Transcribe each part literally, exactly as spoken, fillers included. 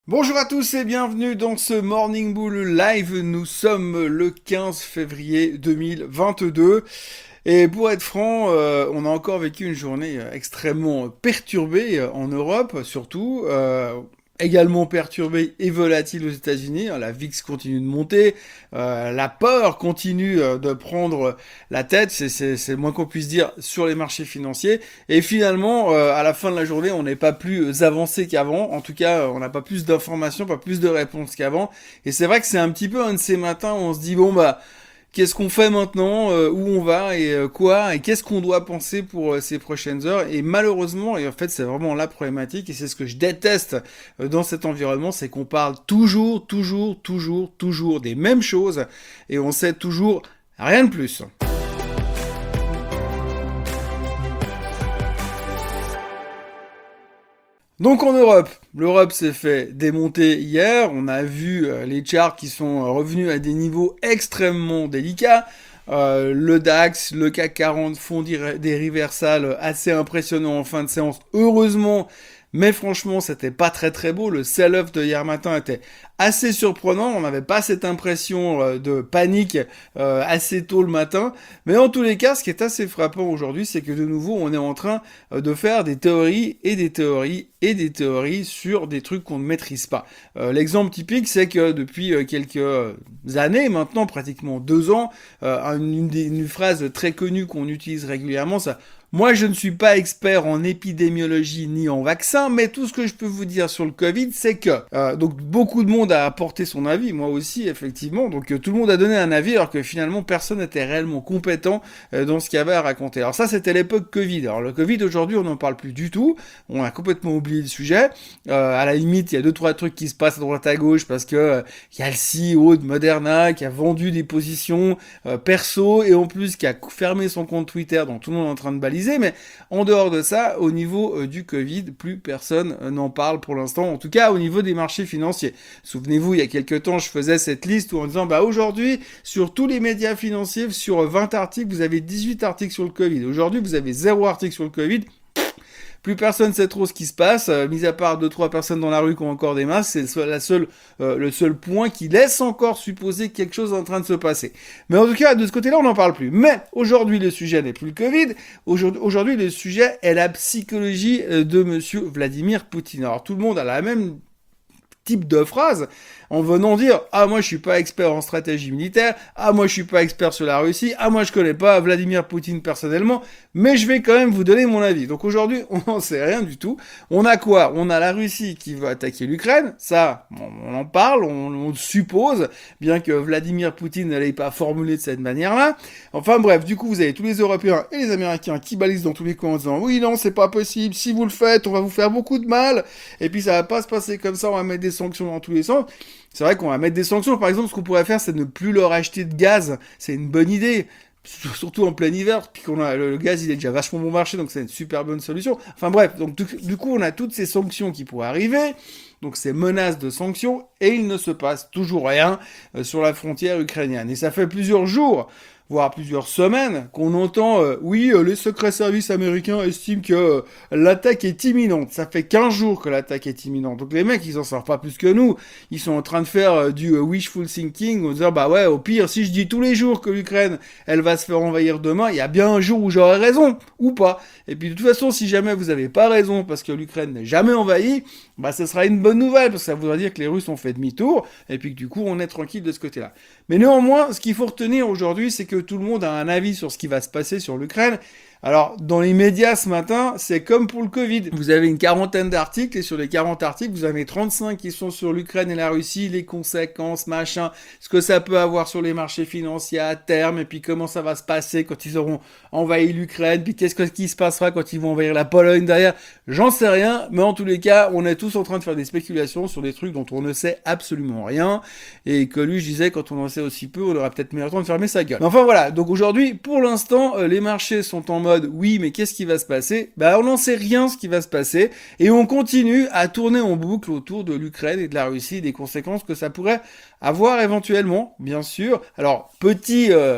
Bonjour à tous et bienvenue dans ce Morning Bull Live. Nous sommes le quinze février deux mille vingt-deux et pour être franc, euh, on a encore vécu une journée euh, extrêmement perturbée euh, en Europe, surtout. Euh, également perturbée et volatile aux États-Unis. La V I X continue de monter, euh, la peur continue euh, de prendre la tête, c'est, c'est, c'est le moins qu'on puisse dire sur les marchés financiers. Et finalement, euh, à la fin de la journée, on n'est pas plus avancé qu'avant. En tout cas, on n'a pas plus d'informations, pas plus de réponses qu'avant. Et c'est vrai que c'est un petit peu un de ces matins où on se dit bon bah qu'est-ce qu'on fait maintenant, euh, où on va et euh, quoi, et qu'est-ce qu'on doit penser pour euh, ces prochaines heures. Et malheureusement, et en fait c'est vraiment la problématique, et c'est ce que je déteste euh, dans cet environnement, c'est qu'on parle toujours, toujours, toujours, toujours des mêmes choses, et on sait toujours rien de plus. Donc en Europe, l'Europe s'est fait démonter hier, on a vu euh, les charts qui sont euh, revenus à des niveaux extrêmement délicats. Euh, le DAX, le C A C quarante font des, des reversals assez impressionnants en fin de séance, heureusement, mais franchement c'était pas très très beau, le sell-off de hier matin était assez surprenant, on n'avait pas cette impression euh, de panique euh, assez tôt le matin, mais en tous les cas ce qui est assez frappant aujourd'hui c'est que de nouveau on est en train euh, de faire des théories et des théories et des théories sur des trucs qu'on ne maîtrise pas. Euh, l'exemple typique c'est que depuis euh, quelques années maintenant, pratiquement deux ans, euh, une, une, une phrase très connue qu'on utilise régulièrement, ça moi, je ne suis pas expert en épidémiologie ni en vaccin, mais tout ce que je peux vous dire sur le Covid, c'est que euh, donc beaucoup de monde a apporté son avis, moi aussi effectivement. Donc euh, tout le monde a donné un avis, alors que finalement personne n'était réellement compétent euh, dans ce qu'il y avait à raconter. Alors ça, c'était l'époque Covid. Alors le Covid aujourd'hui, on n'en parle plus du tout. On a complètement oublié le sujet. Euh, à la limite, il y a deux trois trucs qui se passent à droite à gauche parce que euh, il y a le C E O de Moderna qui a vendu des positions euh, perso et en plus qui a fermé son compte Twitter, dont tout le monde est en train de baliser. Mais en dehors de ça, au niveau euh, du Covid, plus personne euh, n'en parle pour l'instant, en tout cas au niveau des marchés financiers. Souvenez-vous, il y a quelques temps, je faisais cette liste où en disant, bah aujourd'hui, sur tous les médias financiers, sur vingt articles, vous avez dix-huit articles sur le Covid. Aujourd'hui, vous avez zéro article sur le Covid. Plus personne sait trop ce qui se passe, euh, mis à part deux trois personnes dans la rue qui ont encore des masques, c'est la seule, euh, le seul point qui laisse encore supposer que quelque chose est en train de se passer. Mais en tout cas, de ce côté-là, on n'en parle plus. Mais aujourd'hui, le sujet n'est plus le Covid. Aujourd'hui, le sujet est la psychologie euh, de Monsieur Vladimir Poutine. Alors tout le monde a la même type de phrase en venant dire ah moi je suis pas expert en stratégie militaire, ah moi je suis pas expert sur la Russie, ah moi je connais pas Vladimir Poutine personnellement, mais je vais quand même vous donner mon avis. Donc aujourd'hui on n'en sait rien du tout. On a quoi? On a la Russie qui veut attaquer l'Ukraine, ça on, on en parle, on, on suppose, bien que Vladimir Poutine ne l'ait pas formulé de cette manière-là. Enfin bref, du coup vous avez tous les Européens et les Américains qui balisent dans tous les coins en disant oui non c'est pas possible, si vous le faites on va vous faire beaucoup de mal, et puis ça va pas se passer comme ça, on va mettre des sanctions dans tous les sens. C'est vrai qu'on va mettre des sanctions. Par exemple, ce qu'on pourrait faire, c'est ne plus leur acheter de gaz. C'est une bonne idée. Surtout en plein hiver, puis qu'on a le gaz, il est déjà vachement bon marché, donc c'est une super bonne solution. Enfin bref, donc du coup, on a toutes ces sanctions qui pourraient arriver, donc ces menaces de sanctions, et il ne se passe toujours rien euh, sur la frontière ukrainienne. Et ça fait plusieurs jours, voire plusieurs semaines, qu'on entend euh, oui, euh, les secrets services américains estiment que euh, l'attaque est imminente. Ça fait quinze jours que l'attaque est imminente. Donc les mecs, ils en savent pas plus que nous. Ils sont en train de faire euh, du euh, wishful thinking, en disant bah ouais, au pire, si je dis tous les jours que l'Ukraine, elle va se faire envahir demain, il y a bien un jour où j'aurai raison, ou pas. Et puis de toute façon, si jamais vous avez pas raison parce que l'Ukraine n'est jamais envahie, bah ce sera une bonne nouvelle, parce que ça voudra dire que les Russes ont fait demi-tour, et puis que du coup, on est tranquille de ce côté-là. Mais néanmoins, ce qu'il faut retenir aujourd'hui, c'est que tout le monde a un avis sur ce qui va se passer sur l'Ukraine. Alors, dans les médias ce matin, c'est comme pour le Covid. Vous avez une quarantaine d'articles, et sur les quarante articles, vous avez trente-cinq qui sont sur l'Ukraine et la Russie, les conséquences, machin, ce que ça peut avoir sur les marchés financiers à terme, et puis comment ça va se passer quand ils auront envahi l'Ukraine, puis qu'est-ce qui se passera quand ils vont envahir la Pologne derrière. J'en sais rien, mais en tous les cas, on est tous en train de faire des spéculations sur des trucs dont on ne sait absolument rien, et que lui, je disais, quand on en sait aussi peu, on aura peut-être meilleur temps de fermer sa gueule. Mais enfin voilà, donc aujourd'hui, pour l'instant, euh, les marchés sont en mode oui, mais qu'est-ce qui va se passer? Bah, on n'en sait rien ce qui va se passer, et on continue à tourner en boucle autour de l'Ukraine et de la Russie, des conséquences que ça pourrait avoir éventuellement, bien sûr. Alors, petit... Euh,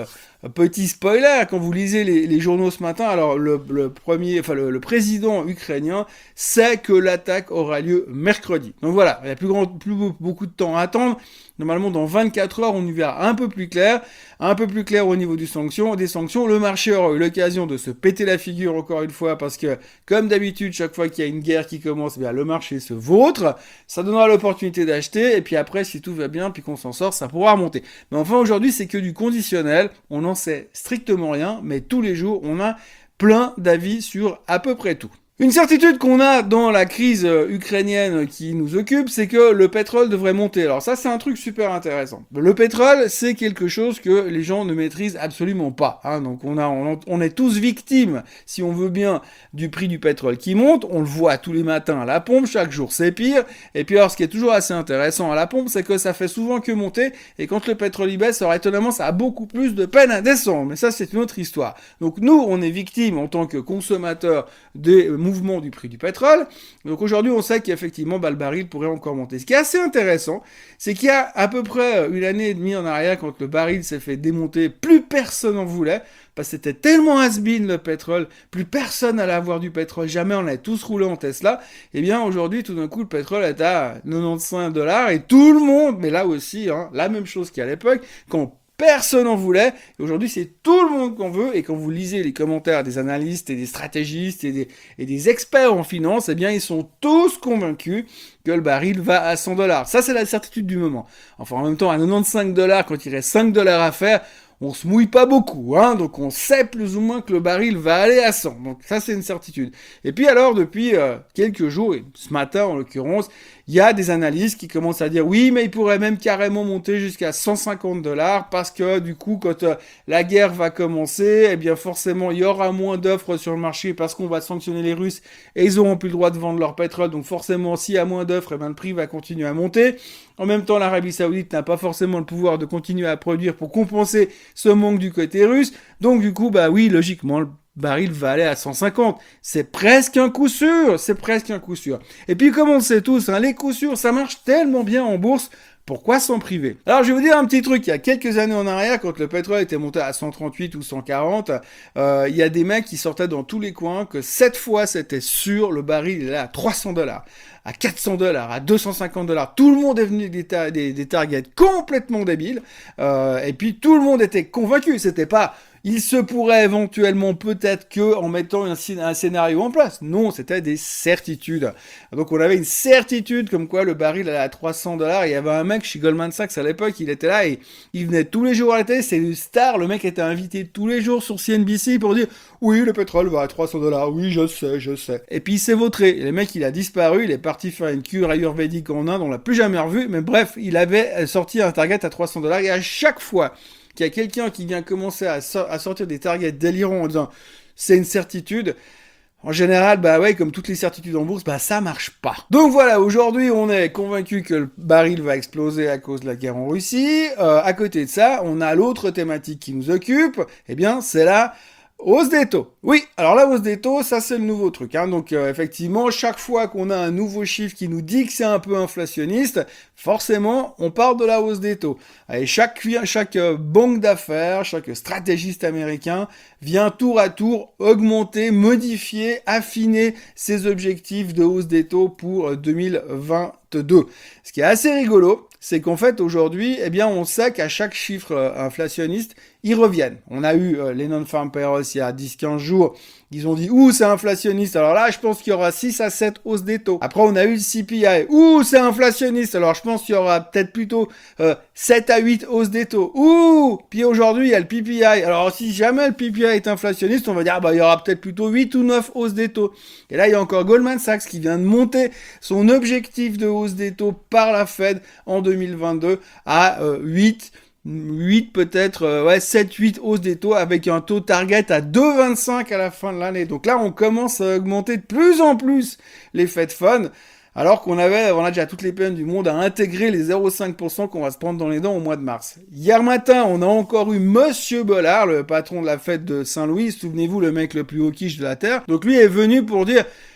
Petit spoiler, quand vous lisez les, les journaux ce matin, alors le, le premier, enfin le, le président ukrainien sait que l'attaque aura lieu mercredi. Donc voilà, il n'y a plus, grand, plus beaucoup de temps à attendre. Normalement, dans vingt-quatre heures, on y verra un peu plus clair, un peu plus clair au niveau du sanction, des sanctions. Le marché aura eu l'occasion de se péter la figure encore une fois parce que, comme d'habitude, chaque fois qu'il y a une guerre qui commence, eh bien, le marché se vautre. Ça donnera l'opportunité d'acheter et puis après, si tout va bien, puis qu'on s'en sort, ça pourra remonter. Mais enfin, aujourd'hui, c'est que du conditionnel. On n'en sait strictement rien, mais tous les jours, on a plein d'avis sur à peu près tout. Une certitude qu'on a dans la crise ukrainienne qui nous occupe, c'est que le pétrole devrait monter. Alors ça, c'est un truc super intéressant. Le pétrole, c'est quelque chose que les gens ne maîtrisent absolument pas. Hein. Donc on, a, on, on est tous victimes, si on veut bien, du prix du pétrole qui monte. On le voit tous les matins à la pompe, chaque jour c'est pire. Et puis alors, ce qui est toujours assez intéressant à la pompe, c'est que ça fait souvent que monter. Et quand le pétrole y baisse, alors étonnamment, ça a beaucoup plus de peine à descendre. Mais ça, c'est une autre histoire. Donc nous, on est victimes en tant que consommateurs des mouvement du prix du pétrole. Donc aujourd'hui, on sait qu'effectivement, bah, le baril pourrait encore monter. Ce qui est assez intéressant, c'est qu'il y a à peu près une année et demie en arrière, quand le baril s'est fait démonter, plus personne en voulait, parce que c'était tellement has-been le pétrole, plus personne allait avoir du pétrole, jamais on allait tous rouler en Tesla. Et bien aujourd'hui, tout d'un coup, le pétrole est à quatre-vingt-quinze dollars et tout le monde, mais là aussi, hein, la même chose qu'à l'époque, quand personne n'en voulait. Et aujourd'hui, c'est tout le monde qu'on veut. Et quand vous lisez les commentaires des analystes et des stratégistes et des, et des experts en finance, eh bien, ils sont tous convaincus que le baril va à cent dollars. Ça, c'est la certitude du moment. Enfin, en même temps, à quatre-vingt-quinze dollars, quand il reste cinq dollars à faire, on se mouille pas beaucoup, hein, donc on sait plus ou moins que le baril va aller à cent. Donc ça, c'est une certitude. Et puis alors, depuis euh, quelques jours, et ce matin en l'occurrence, il y a des analystes qui commencent à dire oui, mais il pourrait même carrément monter jusqu'à cent cinquante dollars parce que du coup, quand euh, la guerre va commencer, eh bien forcément, il y aura moins d'offres sur le marché parce qu'on va sanctionner les Russes et ils auront plus le droit de vendre leur pétrole. Donc forcément, s'il y a moins d'offres, eh bien le prix va continuer à monter. En même temps, l'Arabie Saoudite n'a pas forcément le pouvoir de continuer à produire pour compenser ce manque du côté russe. Donc du coup, bah oui, logiquement, le baril va aller à cent cinquante. C'est presque un coup sûr, c'est presque un coup sûr. Et puis comme on le sait tous, hein, les coups sûrs, ça marche tellement bien en bourse. Pourquoi s'en priver? Alors je vais vous dire un petit truc, il y a quelques années en arrière, quand le pétrole était monté à cent trente-huit ou cent quarante, euh, il y a des mecs qui sortaient dans tous les coins que cette fois c'était sûr, le baril il est là à trois cents dollars, à quatre cents dollars, à deux cent cinquante dollars. Tout le monde est venu des, ta- des, des targets complètement débiles, euh, et puis tout le monde était convaincu, c'était pas... Il se pourrait éventuellement peut-être que en mettant un, un scénario en place. Non, c'était des certitudes. Donc on avait une certitude comme quoi le baril allait à trois cents dollars. Il y avait un mec chez Goldman Sachs à l'époque, il était là et il venait tous les jours à la télé. C'est une star. Le mec était invité tous les jours sur C N B C pour dire oui, le pétrole va à trois cents dollars. Oui, je sais, je sais. Et puis il s'est vautré. Le mec, il a disparu. Il est parti faire une cure ayurvédique en Inde. On l'a plus jamais revu. Mais bref, il avait sorti un target à trois cents dollars et à chaque fois qu'il y a quelqu'un qui vient commencer à, so- à sortir des targets délirants en disant c'est une certitude, en général, bah ouais, comme toutes les certitudes en bourse, bah ça marche pas. Donc voilà, aujourd'hui on est convaincu que le baril va exploser à cause de la guerre en Russie. Euh, à côté de ça, on a l'autre thématique qui nous occupe, eh bien c'est la hausse des taux. Oui, alors la hausse des taux, ça c'est le nouveau truc. Hein. Donc euh, effectivement, chaque fois qu'on a un nouveau chiffre qui nous dit que c'est un peu inflationniste, forcément, on parle de la hausse des taux. Et chaque, chaque euh, banque d'affaires, chaque stratégiste américain vient tour à tour augmenter, modifier, affiner ses objectifs de hausse des taux pour deux mille vingt-deux. Ce qui est assez rigolo, c'est qu'en fait aujourd'hui, eh bien, on sait qu'à chaque chiffre euh, inflationniste, ils reviennent. On a eu euh, les non-farm payrolls il y a dix quinze jours, ils ont dit « Ouh, c'est inflationniste ». Alors là, je pense qu'il y aura six à sept hausses des taux. Après, on a eu le C P I. « Ouh, c'est inflationniste ». Alors je pense qu'il y aura peut-être plutôt euh, sept à huit hausses des taux. « Ouh ». Puis aujourd'hui, il y a le P P I. Alors si jamais le P P I est inflationniste, on va dire bah, « il y aura peut-être plutôt huit ou neuf hausses des taux ». Et là, il y a encore Goldman Sachs qui vient de monter son objectif de hausse des taux par la Fed en deux mille vingt-deux à euh, huit huit peut-être, euh, ouais, sept huit hausses des taux avec un taux target à deux virgule vingt-cinq à la fin de l'année. Donc là, on commence à augmenter de plus en plus les Fed Funds, alors qu'on avait, on a déjà toutes les peines du monde à intégrer les zéro virgule cinq pour cent qu'on va se prendre dans les dents au mois de mars. Hier matin, on a encore eu Monsieur Bollard, le patron de la Fed de Saint-Louis, souvenez-vous, le mec le plus hawkish de la Terre. Donc lui est venu pour dire...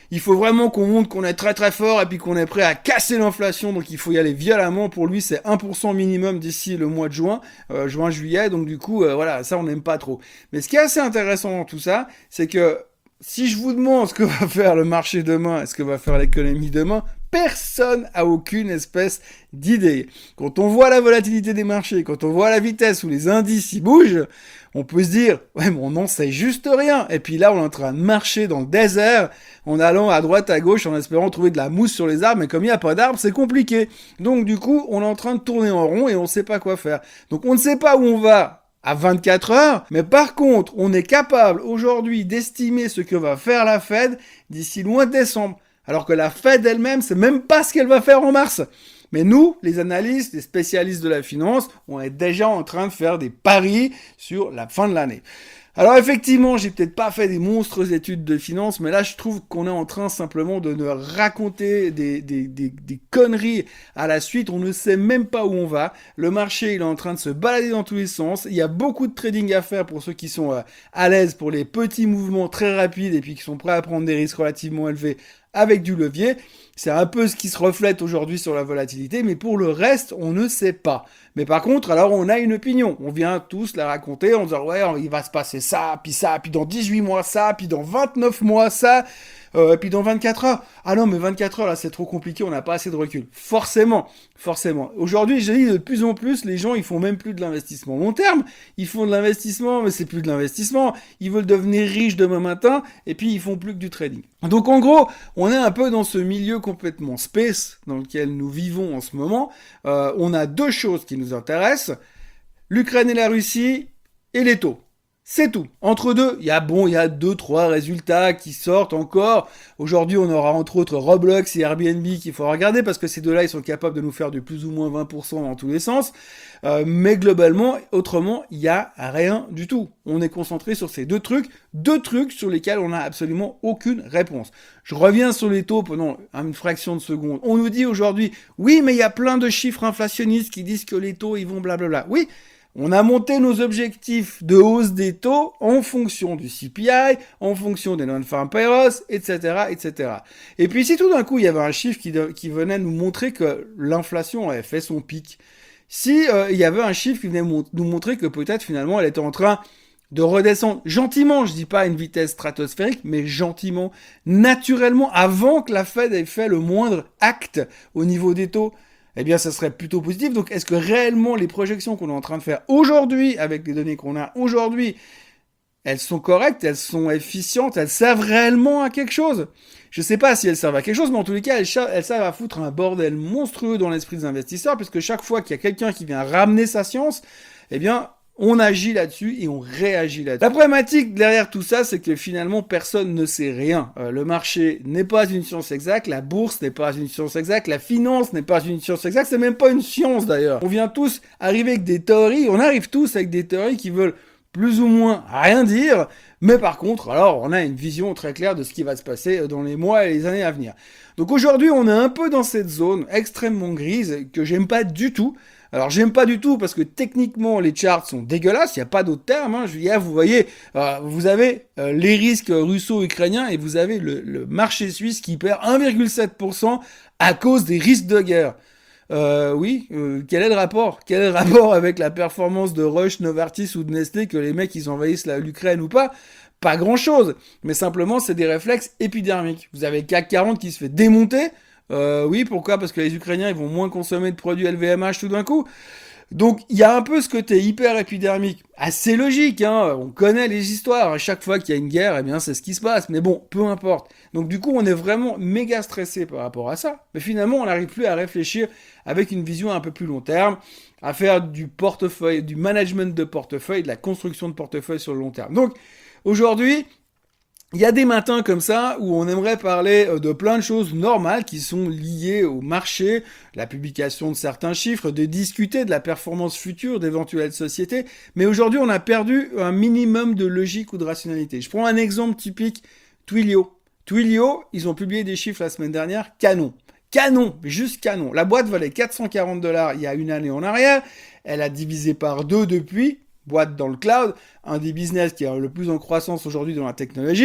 Il faut vraiment qu'on montre qu'on est très très fort et puis qu'on est prêt à casser l'inflation. Donc il faut y aller violemment. Pour lui, c'est un pour cent minimum d'ici le mois de juin, euh, juin-juillet. Donc du coup, euh, voilà, ça on n'aime pas trop. Mais ce qui est assez intéressant dans tout ça, c'est que si je vous demande ce que va faire le marché demain et ce que va faire l'économie demain, personne a aucune espèce d'idée. Quand on voit la volatilité des marchés, quand on voit la vitesse où les indices y bougent, on peut se dire, ouais, mais on n'en sait juste rien. Et puis là, on est en train de marcher dans le désert, en allant à droite, à gauche, en espérant trouver de la mousse sur les arbres, mais comme il n'y a pas d'arbres, c'est compliqué. Donc du coup, on est en train de tourner en rond et on ne sait pas quoi faire. Donc on ne sait pas où on va à vingt-quatre heures, mais par contre, on est capable aujourd'hui d'estimer ce que va faire la Fed d'ici loin de décembre. Alors que la Fed elle-même, c'est même pas ce qu'elle va faire en mars. Mais nous, les analystes, les spécialistes de la finance, on est déjà en train de faire des paris sur la fin de l'année. Alors effectivement, j'ai peut-être pas fait des monstrueuses études de finance, mais là je trouve qu'on est en train simplement de nous raconter des, des, des, des conneries à la suite. On ne sait même pas où on va. Le marché, il est en train de se balader dans tous les sens. Il y a beaucoup de trading à faire pour ceux qui sont euh, à l'aise pour les petits mouvements très rapides et puis qui sont prêts à prendre des risques relativement élevés avec du levier. C'est un peu ce qui se reflète aujourd'hui sur la volatilité, mais pour le reste, on ne sait pas. Mais par contre, alors on a une opinion. On vient tous la raconter en disant ouais, il va se passer ça, puis ça, puis dans dix-huit mois ça, puis dans vingt-neuf mois ça, euh, puis dans vingt-quatre heures. Ah non, mais vingt-quatre heures là, c'est trop compliqué, on n'a pas assez de recul. Forcément, forcément. Aujourd'hui, je dis de plus en plus, les gens, ils font même plus de l'investissement long terme. Ils font de l'investissement, mais c'est plus de l'investissement. Ils veulent devenir riches demain matin, et puis ils font plus que du trading. Donc en gros, on est un peu dans ce milieu complètement space dans lequel nous vivons en ce moment. Euh, on a deux choses qui nous intéressent, l'Ukraine et la Russie et les taux. C'est tout. Entre deux, il y a bon, il y a deux, trois résultats qui sortent encore. Aujourd'hui, on aura entre autres Roblox et Airbnb qu'il faut regarder parce que ces deux-là, ils sont capables de nous faire du plus ou moins vingt pour cent dans tous les sens. Euh, mais globalement, autrement, il y a rien du tout. On est concentré sur ces deux trucs, deux trucs sur lesquels on n'a absolument aucune réponse. Je reviens sur les taux pendant une fraction de seconde. On nous dit aujourd'hui, oui, mais il y a plein de chiffres inflationnistes qui disent que les taux, ils vont blablabla. Oui. On a monté nos objectifs de hausse des taux en fonction du C P I, en fonction des non-farm payrolls, et cetera, et cetera. Et puis si tout d'un coup il y avait un chiffre qui, de, qui venait nous montrer que l'inflation avait fait son pic, si euh, il y avait un chiffre qui venait mon- nous montrer que peut-être finalement elle était en train de redescendre gentiment, je dis pas à une vitesse stratosphérique, mais gentiment, naturellement, avant que la Fed ait fait le moindre acte au niveau des taux, eh bien, ça serait plutôt positif. Donc, est-ce que réellement les projections qu'on est en train de faire aujourd'hui, avec les données qu'on a aujourd'hui, elles sont correctes, elles sont efficientes, elles servent réellement à quelque chose? Je sais pas si elles servent à quelque chose, mais en tous les cas, elles, elles servent à foutre un bordel monstrueux dans l'esprit des investisseurs, puisque chaque fois qu'il y a quelqu'un qui vient ramener sa science, eh bien, on agit là-dessus et on réagit là-dessus. La problématique derrière tout ça, c'est que finalement, personne ne sait rien. Euh, le marché n'est pas une science exacte, la bourse n'est pas une science exacte, la finance n'est pas une science exacte, c'est même pas une science d'ailleurs. On vient tous arriver avec des théories, on arrive tous avec des théories qui veulent plus ou moins rien dire, mais par contre, alors, on a une vision très claire de ce qui va se passer dans les mois et les années à venir. Donc aujourd'hui, on est un peu dans cette zone extrêmement grise que j'aime pas du tout. Alors j'aime pas du tout parce que techniquement les charts sont dégueulasses, il n'y a pas d'autre terme. Hein. Je veux dire, vous voyez, euh, vous avez euh, les risques russo-ukrainiens et vous avez le, le marché suisse qui perd un virgule sept pour cent à cause des risques de guerre. Euh, oui, euh, quel est le rapport? Quel est le rapport avec la performance de Roche, Novartis ou de Nestlé, que les mecs ils envahissent la, l'Ukraine ou pas? Pas grand-chose, mais simplement c'est des réflexes épidermiques. Vous avez le C A C quarante qui se fait démonter. Euh, oui, pourquoi? Parce que les Ukrainiens, ils vont moins consommer de produits L V M H tout d'un coup. Donc, il y a un peu ce côté hyper épidermique. Assez logique, hein. On connaît les histoires. À chaque fois qu'il y a une guerre, eh bien, c'est ce qui se passe. Mais bon, peu importe. Donc, du coup, on est vraiment méga stressé par rapport à ça. Mais finalement, on n'arrive plus à réfléchir avec une vision un peu plus long terme, à faire du portefeuille, du management de portefeuille, de la construction de portefeuille sur le long terme. Donc, aujourd'hui, il y a des matins comme ça où on aimerait parler de plein de choses normales qui sont liées au marché, la publication de certains chiffres, de discuter de la performance future d'éventuelles sociétés. Mais aujourd'hui, on a perdu un minimum de logique ou de rationalité. Je prends un exemple typique, Twilio. Twilio, ils ont publié des chiffres la semaine dernière, canon. Canon, juste canon. La boîte valait quatre cent quarante dollars il y a une année en arrière. Elle a divisé par deux depuis. Boîte dans le cloud, un des business qui est le plus en croissance aujourd'hui dans la technologie,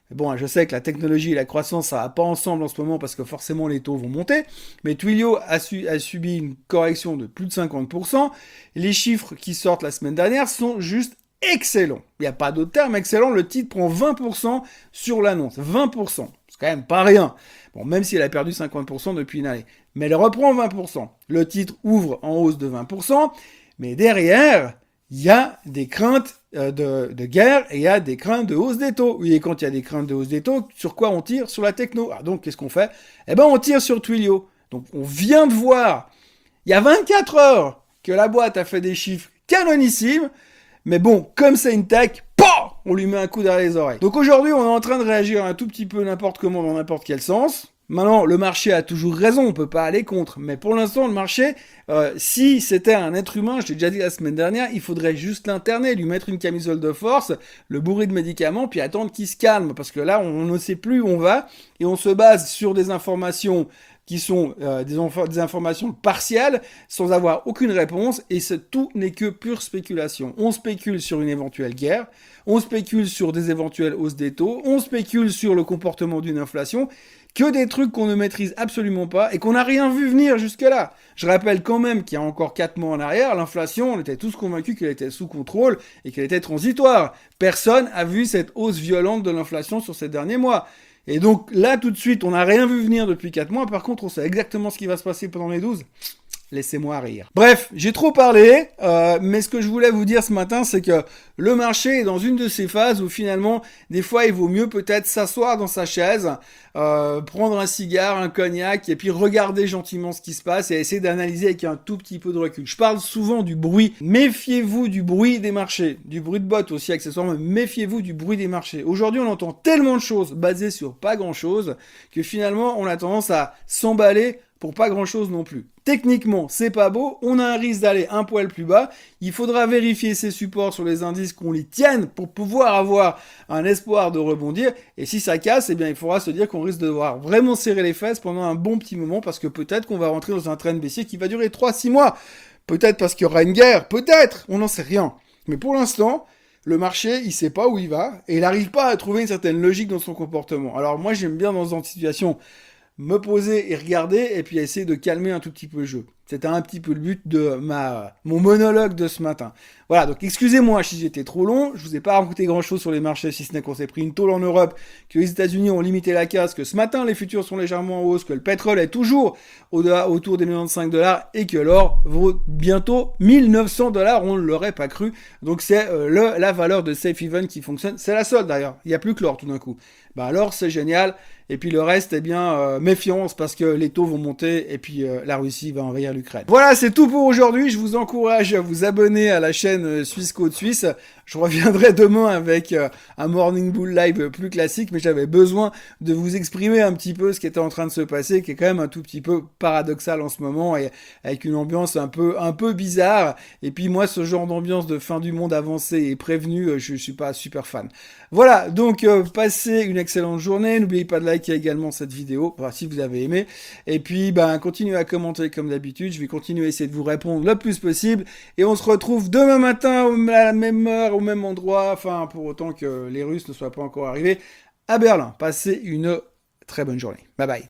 Bon, je sais que la technologie et la croissance, ça va pas ensemble en ce moment parce que forcément les taux vont monter, mais Twilio a, su, a subi une correction de plus de cinquante pour cent. Les chiffres qui sortent la semaine dernière sont juste excellents. Il n'y a pas d'autre terme excellent, le titre prend vingt pour cent sur l'annonce. vingt pour cent, c'est quand même pas rien. Bon, même si elle a perdu cinquante pour cent depuis une année. Mais elle reprend vingt pour cent. Le titre ouvre en hausse de vingt pour cent, mais derrière, il y a des craintes euh, de, de guerre et il y a des craintes de hausse des taux. Oui, et quand il y a des craintes de hausse des taux, sur quoi on tire? Sur la techno. Ah, donc, qu'est-ce qu'on fait? Eh ben, on tire sur Twilio. Donc, on vient de voir, il y a vingt-quatre heures, que la boîte a fait des chiffres canonissimes, mais bon, comme c'est une tech, PAH, on lui met un coup derrière les oreilles. Donc aujourd'hui, on est en train de réagir un tout petit peu n'importe comment, dans n'importe quel sens. Maintenant, le marché a toujours raison, on peut pas aller contre. Mais pour l'instant, le marché, euh, si c'était un être humain, je l'ai déjà dit la semaine dernière, il faudrait juste l'interner, lui mettre une camisole de force, le bourrer de médicaments, puis attendre qu'il se calme. Parce que là, on ne sait plus où on va, et on se base sur des informations qui sont euh, des, des informations partielles, sans avoir aucune réponse, et ce, tout n'est que pure spéculation. On spécule sur une éventuelle guerre, on spécule sur des éventuelles hausses des taux, on spécule sur le comportement d'une inflation, que des trucs qu'on ne maîtrise absolument pas et qu'on n'a rien vu venir jusque-là. Je rappelle quand même qu'il y a encore quatre mois en arrière, l'inflation, on était tous convaincus qu'elle était sous contrôle et qu'elle était transitoire. Personne a vu cette hausse violente de l'inflation sur ces derniers mois. Et donc là, tout de suite, on n'a rien vu venir depuis quatre mois. Par contre, on sait exactement ce qui va se passer pendant les douze. Laissez-moi rire. Bref, j'ai trop parlé, euh, mais ce que je voulais vous dire ce matin, c'est que le marché est dans une de ces phases où finalement, des fois, il vaut mieux peut-être s'asseoir dans sa chaise, euh, prendre un cigare, un cognac, et puis regarder gentiment ce qui se passe et essayer d'analyser avec un tout petit peu de recul. Je parle souvent du bruit. Méfiez-vous du bruit des marchés, du bruit de bottes aussi accessoirement, mais méfiez-vous du bruit des marchés. Aujourd'hui, on entend tellement de choses basées sur pas grand-chose que finalement, on a tendance à s'emballer pour pas grand chose non plus. Techniquement, c'est pas beau, on a un risque d'aller un poil plus bas, il faudra vérifier ces supports sur les indices qu'on les tienne pour pouvoir avoir un espoir de rebondir, et si ça casse, eh bien il faudra se dire qu'on risque de devoir vraiment serrer les fesses pendant un bon petit moment, parce que peut-être qu'on va rentrer dans un train baissier qui va durer trois à six mois, peut-être parce qu'il y aura une guerre, peut-être, on n'en sait rien. Mais pour l'instant, le marché, il sait pas où il va, et il n'arrive pas à trouver une certaine logique dans son comportement. Alors moi, j'aime bien dans ce genre de situation me poser et regarder, et puis essayer de calmer un tout petit peu le jeu. C'était un petit peu le but de ma, mon monologue de ce matin. Voilà, donc excusez-moi si j'étais trop long, je vous ai pas raconté grand-chose sur les marchés, si ce n'est qu'on s'est pris une tôle en Europe, que les États-Unis ont limité la casse, que ce matin les futurs sont légèrement en hausse, que le pétrole est toujours au-delà, autour des quatre-vingt-quinze dollars, et que l'or vaut bientôt mille neuf cents dollars, on ne l'aurait pas cru. Donc c'est euh, le, la valeur de Safe Haven qui fonctionne, c'est la seule d'ailleurs, il n'y a plus que l'or tout d'un coup. Bah alors c'est génial, et puis le reste, eh bien, euh, méfiance, parce que les taux vont monter, et puis euh, la Russie va envahir l'Ukraine. Voilà, c'est tout pour aujourd'hui. Je vous encourage à vous abonner à la chaîne euh, Suisse Côte Suisse. Je reviendrai demain avec euh, un Morning Bull Live plus classique, mais j'avais besoin de vous exprimer un petit peu ce qui était en train de se passer, qui est quand même un tout petit peu paradoxal en ce moment, et avec une ambiance un peu, un peu bizarre. Et puis moi, ce genre d'ambiance de fin du monde avancé et prévenu, je suis pas super fan. Voilà, donc euh, passez une excellente journée. N'oubliez pas de liker également cette vidéo, enfin, si vous avez aimé. Et puis, ben, continuez à commenter comme d'habitude. Je vais continuer à essayer de vous répondre le plus possible. Et on se retrouve demain matin à la même heure, au même endroit. Enfin, pour autant que les Russes ne soient pas encore arrivés à Berlin. Passez une très bonne journée. Bye bye.